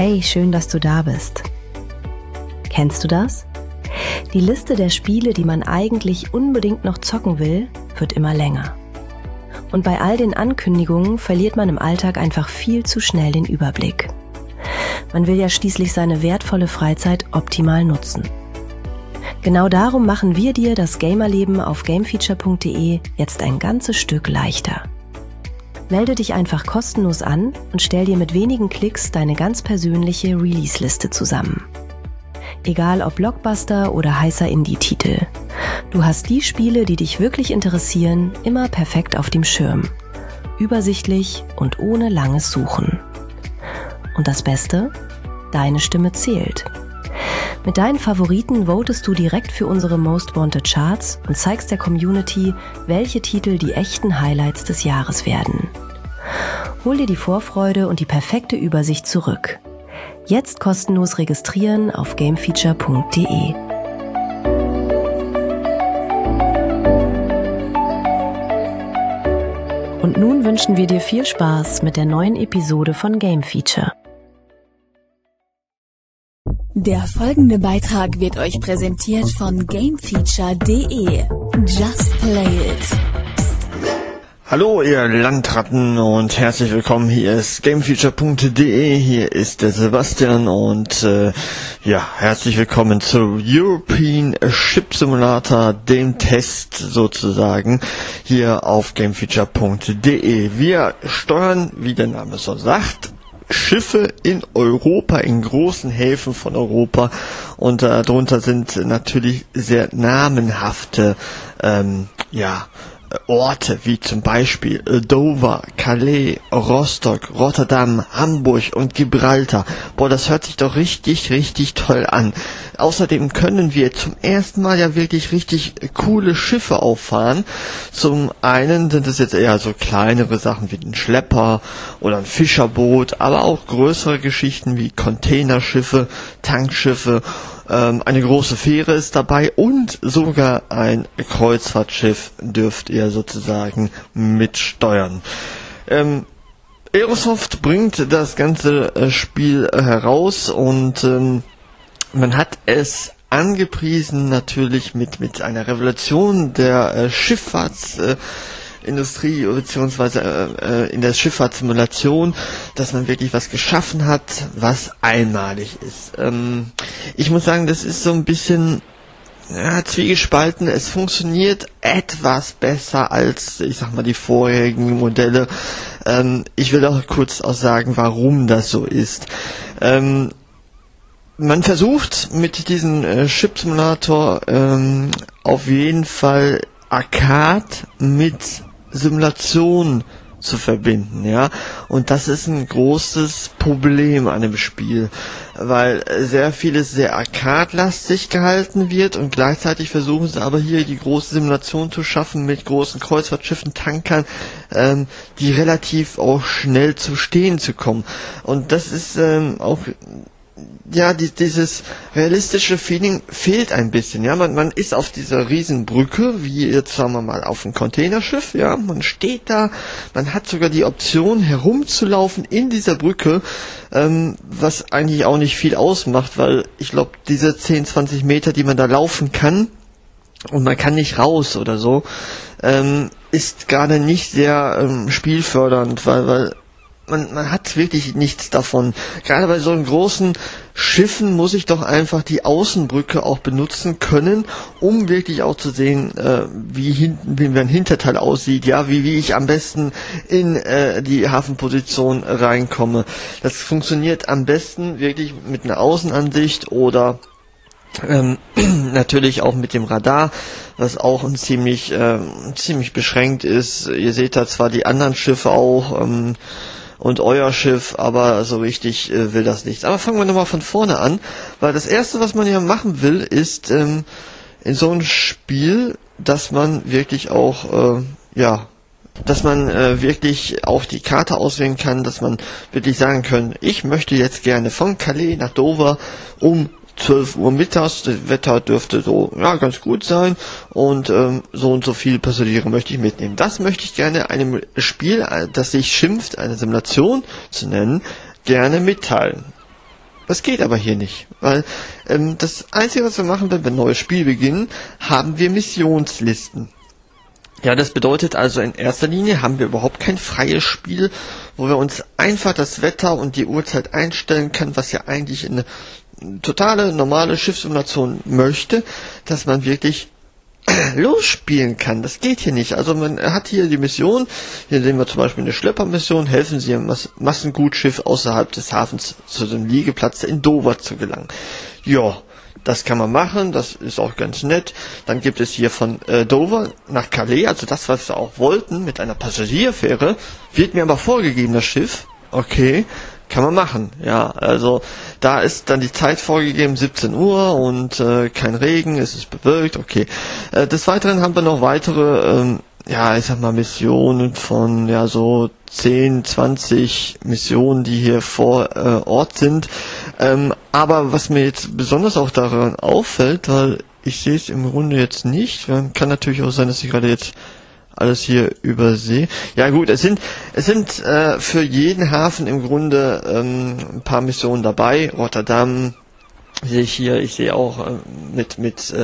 Hey, schön, dass du da bist. Kennst du das? Die Liste der Spiele, die man eigentlich unbedingt noch zocken will, wird immer länger. Und bei all den Ankündigungen verliert man im Alltag einfach viel zu schnell den Überblick. Man will ja schließlich seine wertvolle Freizeit optimal nutzen. Genau darum machen wir dir das Gamerleben auf gamefeature.de jetzt ein ganzes Stück leichter. Melde dich einfach kostenlos an und stell dir mit wenigen Klicks deine ganz persönliche Release-Liste zusammen. Egal ob Blockbuster oder heißer Indie-Titel. Du hast die Spiele, die dich wirklich interessieren, immer perfekt auf dem Schirm. Übersichtlich und ohne langes Suchen. Und das Beste? Deine Stimme zählt. Mit deinen Favoriten votest du direkt für unsere Most Wanted Charts und zeigst der Community, welche Titel die echten Highlights des Jahres werden. Hol dir die Vorfreude und die perfekte Übersicht zurück. Jetzt kostenlos registrieren auf gamefeature.de. Und nun wünschen wir dir viel Spaß mit der neuen Episode von Game Feature. Der folgende Beitrag wird euch präsentiert von gamefeature.de. Just play it. Hallo ihr Landratten und herzlich willkommen, hier ist gamefeature.de, hier ist der Sebastian und herzlich willkommen zu European Ship Simulator, dem Test sozusagen, hier auf gamefeature.de. Wir steuern, wie der Name so sagt, Schiffe in Europa, in großen Häfen von Europa, und darunter sind natürlich sehr namenhafte Orte, wie zum Beispiel Dover, Calais, Rostock, Rotterdam, Hamburg und Gibraltar. Boah, das hört sich doch richtig, richtig toll an. Außerdem können wir zum ersten Mal ja wirklich richtig coole Schiffe auffahren. Zum einen sind es jetzt eher so kleinere Sachen wie ein Schlepper oder ein Fischerboot, aber auch größere Geschichten wie Containerschiffe, Tankschiffe. Eine große Fähre ist dabei und sogar ein Kreuzfahrtschiff dürft ihr sozusagen mitsteuern. Aerosoft bringt das ganze Spiel heraus und man hat es angepriesen natürlich mit einer Revolution der Schifffahrtsindustrie beziehungsweise in der Schifffahrtssimulation, dass man wirklich was geschaffen hat, was einmalig ist. Ich muss sagen, das ist so ein bisschen zwiegespalten. Es funktioniert etwas besser als, ich sag mal, die vorherigen Modelle. Ich will auch kurz auch sagen, warum das so ist. Man versucht mit diesem Ship Simulator auf jeden Fall Arcade mit Simulation zu verbinden, ja, und das ist ein großes Problem an dem Spiel, weil sehr vieles sehr arcade-lastig gehalten wird und gleichzeitig versuchen sie aber hier die große Simulation zu schaffen mit großen Kreuzfahrtschiffen, Tankern, die relativ auch schnell zu stehen zu kommen, und das ist auch dieses realistische Feeling fehlt ein bisschen, ja, man ist auf dieser Riesenbrücke, wie jetzt sagen wir mal auf einem Containerschiff, ja, man steht da, man hat sogar die Option herumzulaufen in dieser Brücke, was eigentlich auch nicht viel ausmacht, weil ich glaube, diese 10, 20 Meter, die man da laufen kann, und man kann nicht raus oder so, ist gerade nicht sehr spielfördernd, weil man hat wirklich nichts davon. Gerade bei so großen Schiffen muss ich doch einfach die Außenbrücke auch benutzen können, um wirklich auch zu sehen, wie mein Hinterteil aussieht, ja, wie ich am besten in die Hafenposition reinkomme. Das funktioniert am besten wirklich mit einer Außenansicht oder natürlich auch mit dem Radar, was auch ein ziemlich beschränkt ist. Ihr seht da zwar die anderen Schiffe auch, und euer Schiff, aber so richtig will das nicht. Aber fangen wir nochmal von vorne an, weil das Erste, was man ja machen will, ist in so einem Spiel, dass man wirklich auch, wirklich auch die Karte auswählen kann, dass man wirklich sagen kann, ich möchte jetzt gerne von Calais nach Dover um 12 Uhr mittags, das Wetter dürfte so ganz gut sein und so und so viele Passagiere möchte ich mitnehmen. Das möchte ich gerne einem Spiel, das sich schimpft, eine Simulation zu nennen, gerne mitteilen. Das geht aber hier nicht, weil das Einzige, was wir machen, wenn wir ein neues Spiel beginnen, haben wir Missionslisten. Ja, das bedeutet also, in erster Linie haben wir überhaupt kein freies Spiel, wo wir uns einfach das Wetter und die Uhrzeit einstellen können, was ja eigentlich eine totale, normale Schiffssimulation möchte, dass man wirklich losspielen kann. Das geht hier nicht. Also man hat hier die Mission, hier sehen wir zum Beispiel eine Schleppermission, helfen Sie einem Massengutschiff außerhalb des Hafens zu dem Liegeplatz in Dover zu gelangen. Ja, das kann man machen, das ist auch ganz nett. Dann gibt es hier von Dover nach Calais, also das, was wir auch wollten, mit einer Passagierfähre, wird mir aber vorgegeben, das Schiff. Okay, kann man machen, ja, also da ist dann die Zeit vorgegeben, 17 Uhr und kein Regen, es ist bewölkt, okay. Des Weiteren haben wir noch weitere, Missionen von, so 10, 20 Missionen, die hier vor Ort sind. Aber was mir jetzt besonders auch daran auffällt, weil ich sehe es im Grunde jetzt nicht, kann natürlich auch sein, dass ich gerade jetzt alles hier übersehe. Ja gut, es sind für jeden Hafen im Grunde ein paar Missionen dabei. Rotterdam sehe ich hier, ich sehe auch mit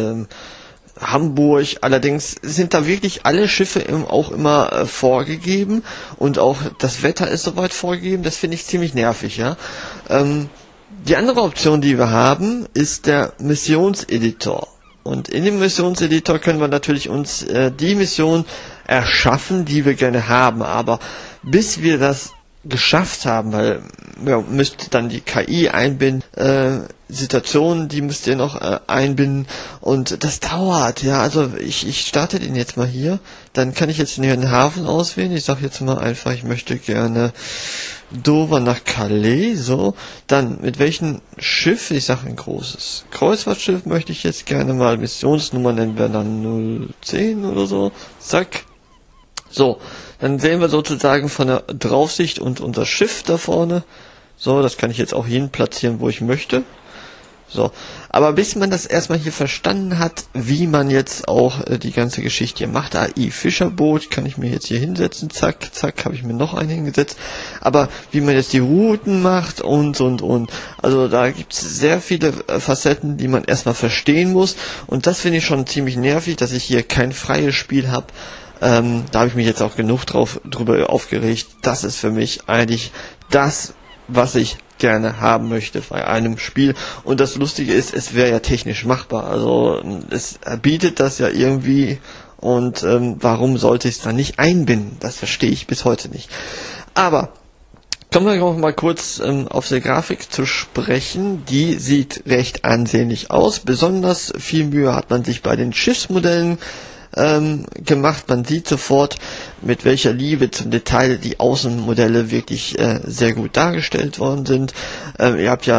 Hamburg. Allerdings sind da wirklich alle Schiffe auch immer vorgegeben und auch das Wetter ist soweit vorgegeben. Das finde ich ziemlich nervig, ja. Die andere Option, die wir haben, ist der Missionseditor. Und in dem Missionseditor können wir natürlich uns die Mission erschaffen, die wir gerne haben. Aber bis wir das geschafft haben, weil wir müsst dann die KI einbinden, Situationen, die müsst ihr noch einbinden und das dauert, ja, also ich starte den jetzt mal hier, dann kann ich jetzt den Hafen auswählen, ich sage jetzt mal einfach, ich möchte gerne Dover nach Calais, so, dann mit welchem Schiff, ich sage ein großes Kreuzfahrtschiff, möchte ich jetzt gerne mal, Missionsnummer nennen wir dann 010 oder so, zack, so, dann sehen wir sozusagen von der Draufsicht und unser Schiff da vorne, so, das kann ich jetzt auch hin platzieren, wo ich möchte. So, aber bis man das erstmal hier verstanden hat, wie man jetzt auch die ganze Geschichte hier macht, AI Fischerboot, kann ich mir jetzt hier hinsetzen, zack, zack, habe ich mir noch einen hingesetzt, aber wie man jetzt die Routen macht und, also da gibt es sehr viele Facetten, die man erstmal verstehen muss und das finde ich schon ziemlich nervig, dass ich hier kein freies Spiel habe. Da habe ich mich jetzt auch genug drüber aufgeregt, das ist für mich eigentlich das, was ich gerne haben möchte bei einem Spiel. Und das Lustige ist, es wäre ja technisch machbar. Also es bietet das ja irgendwie und warum sollte ich es dann nicht einbinden? Das verstehe ich bis heute nicht. Aber kommen wir noch mal kurz auf die Grafik zu sprechen. Die sieht recht ansehnlich aus. Besonders viel Mühe hat man sich bei den Schiffsmodellen gemacht. Man sieht sofort, mit welcher Liebe zum Detail die Außenmodelle wirklich sehr gut dargestellt worden sind. Ihr habt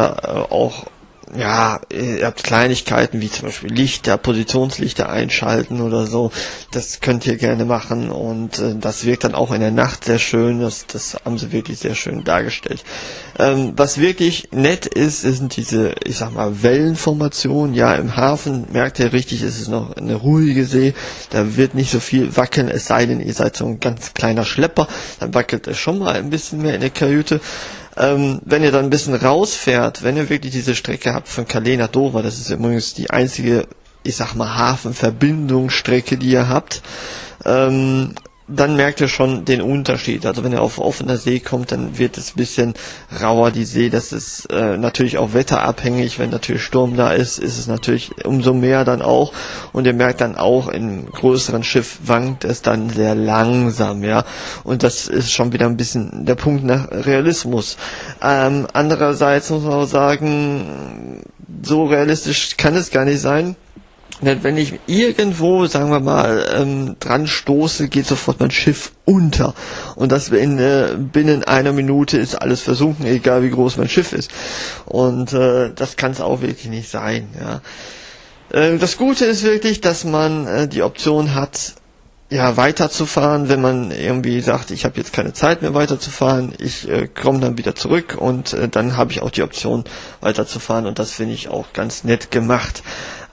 ihr habt Kleinigkeiten wie zum Beispiel Lichter, Positionslichter einschalten oder so. Das könnt ihr gerne machen und das wirkt dann auch in der Nacht sehr schön. Das haben sie wirklich sehr schön dargestellt. Was wirklich nett ist, sind diese, ich sag mal, Wellenformationen. Ja, im Hafen merkt ihr richtig, es ist noch eine ruhige See. Da wird nicht so viel wackeln, es sei denn, ihr seid so ein ganz kleiner Schlepper. Dann wackelt es schon mal ein bisschen mehr in der Kajüte. Wenn ihr dann ein bisschen rausfährt, wenn ihr wirklich diese Strecke habt von Calais nach Dover, das ist übrigens die einzige, ich sag mal, Hafenverbindungsstrecke, die ihr habt, dann merkt ihr schon den Unterschied. Also wenn ihr auf offener See kommt, dann wird es ein bisschen rauer, die See. Das ist natürlich auch wetterabhängig. Wenn natürlich Sturm da ist, ist es natürlich umso mehr dann auch. Und ihr merkt dann auch, im größeren Schiff wankt es dann sehr langsam, ja. Und das ist schon wieder ein bisschen der Punkt nach Realismus. Andererseits muss man auch sagen, so realistisch kann es gar nicht sein. Wenn ich irgendwo, sagen wir mal, dran stoße, geht sofort mein Schiff unter. Und das binnen einer Minute ist alles versunken, egal wie groß mein Schiff ist. Und das kann es auch wirklich nicht sein. Ja. Das Gute ist wirklich, dass man die Option hat, ja, weiterzufahren, wenn man irgendwie sagt, ich habe jetzt keine Zeit mehr weiterzufahren, ich komme dann wieder zurück und dann habe ich auch die Option weiterzufahren und das finde ich auch ganz nett gemacht.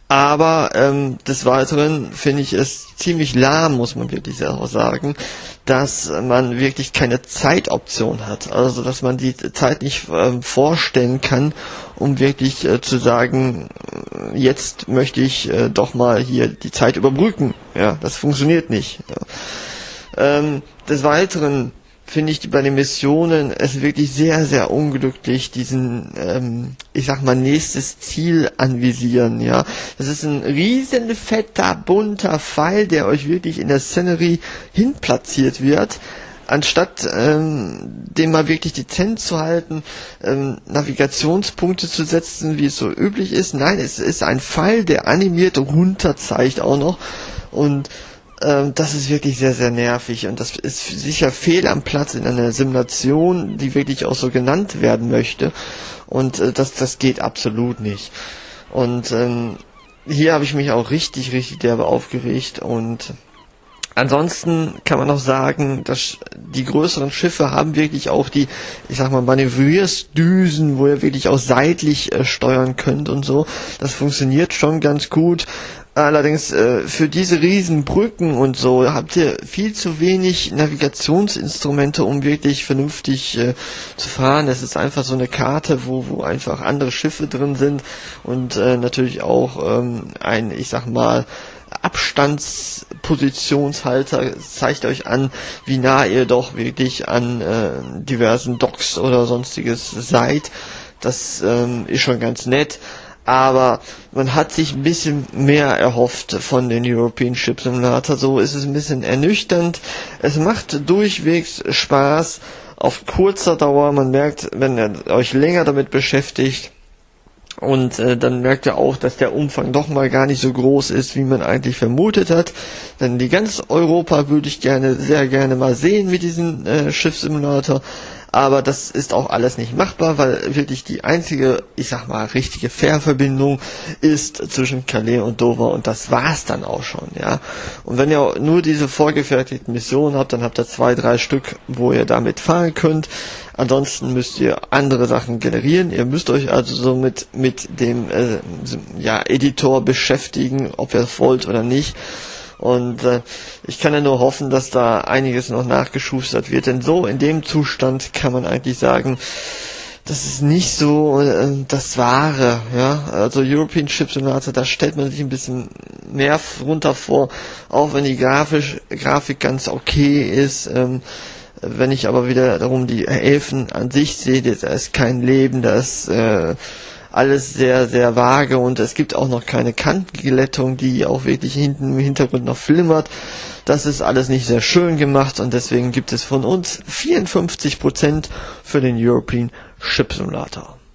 Aber des Weiteren finde ich es ziemlich lahm, muss man wirklich auch sagen, dass man wirklich keine Zeitoption hat. Also dass man die Zeit nicht vorstellen kann, um wirklich zu sagen, jetzt möchte ich doch mal hier die Zeit überbrücken. Ja, das funktioniert nicht. Ja. Des Weiteren finde ich bei den Missionen es wirklich sehr, sehr unglücklich, diesen, ich sag mal, nächstes Ziel anvisieren, ja. Das ist ein riesen, fetter, bunter Pfeil, der euch wirklich in der Szenerie hinplatziert wird, anstatt dem mal wirklich dezent zu halten, Navigationspunkte zu setzen, wie es so üblich ist. Nein, es ist ein Pfeil, der animiert runter zeigt auch noch, und das ist wirklich sehr, sehr nervig, und das ist sicher fehl am Platz in einer Simulation, die wirklich auch so genannt werden möchte, und das geht absolut nicht. Und hier habe ich mich auch richtig, richtig derbe aufgeregt, und ansonsten kann man noch sagen, dass die größeren Schiffe haben wirklich auch die, ich sag mal, Manövriersdüsen, wo ihr wirklich auch seitlich steuern könnt und so. Das funktioniert schon ganz gut. Allerdings für diese riesen Brücken und so habt ihr viel zu wenig Navigationsinstrumente, um wirklich vernünftig zu fahren. Es ist einfach so eine Karte, wo einfach andere Schiffe drin sind, und natürlich auch ein, ich sag mal, Abstandspositionshalter zeigt euch an, wie nah ihr doch wirklich an diversen Docks oder sonstiges seid. Das ist schon ganz nett. Aber man hat sich ein bisschen mehr erhofft von den European Ship Simulator. So ist es ein bisschen ernüchternd. Es macht durchwegs Spaß auf kurzer Dauer. Man merkt, wenn ihr euch länger damit beschäftigt, und dann merkt ihr auch, dass der Umfang doch mal gar nicht so groß ist, wie man eigentlich vermutet hat. Denn die ganz Europa würde ich sehr gerne mal sehen mit diesem Schiffssimulator. Aber das ist auch alles nicht machbar, weil wirklich die einzige, ich sag mal, richtige Fährverbindung ist zwischen Calais und Dover, und das war's dann auch schon, ja. Und wenn ihr nur diese vorgefertigten Missionen habt, dann habt ihr 2-3 Stück, wo ihr damit fahren könnt. Ansonsten müsst ihr andere Sachen generieren. Ihr müsst euch also so mit dem Editor beschäftigen, ob ihr es wollt oder nicht. Und ich kann ja nur hoffen, dass da einiges noch nachgeschustert wird, denn so in dem Zustand kann man eigentlich sagen, das ist nicht so das Wahre, ja. Also European Ship Simulator, da stellt man sich ein bisschen mehr runter vor, auch wenn die Grafik ganz okay ist. Wenn ich aber wieder darum die Häfen an sich sehe, da ist kein Leben, da ist alles sehr, sehr vage, und es gibt auch noch keine Kantenglättung, die auch wirklich hinten im Hintergrund noch flimmert. Das ist alles nicht sehr schön gemacht, und deswegen gibt es von uns 54% für den European Ship Simulator.